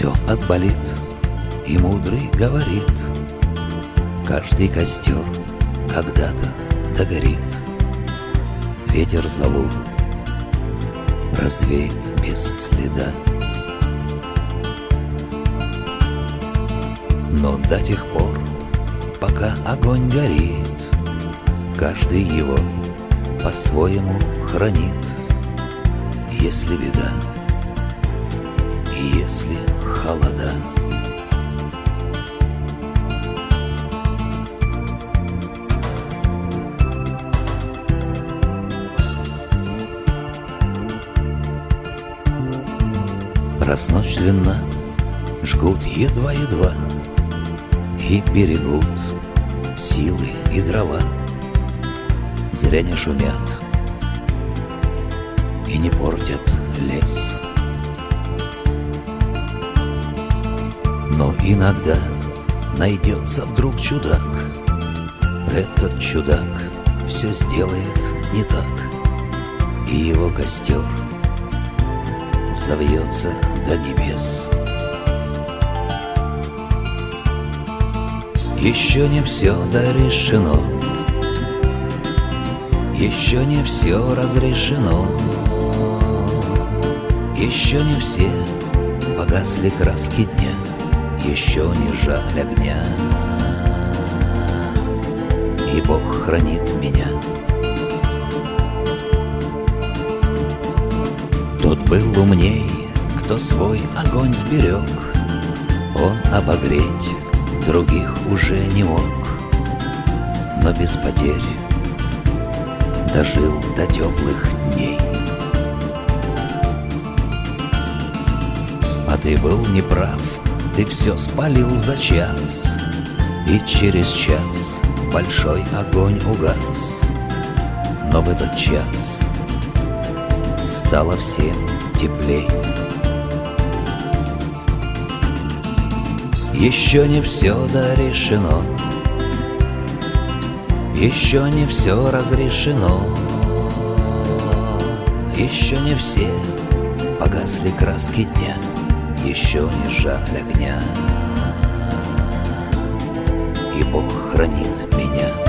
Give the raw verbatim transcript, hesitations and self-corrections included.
все отболит, и мудрый говорит: каждый костер когда-то догорит. Ветер золу развеет без следа. Но до тех пор, пока огонь горит, каждый его по-своему хранит. Если беда и если холода. Раз ночь длинна, жгут едва-едва и берегут силы и дрова. Зря не шумят и не портят лес. Но иногда найдется вдруг чудак. Этот чудак все сделает не так, и его костер взовьется до небес. Еще не все дорешено, еще не все разрешено, еще не все погасли краски дня, еще не жаль огня, и Бог хранит меня. Тот был умней, кто свой огонь сберег, он обогреть других уже не мог, но без потерь дожил до теплых дней. А ты был неправ, ты все спалил за час, и через час большой огонь угас. Но в этот час стало всем теплей. Еще не все дорешено, еще не все разрешено, еще не все погасли краски дня, еще не жаль огня, и Бог хранит меня.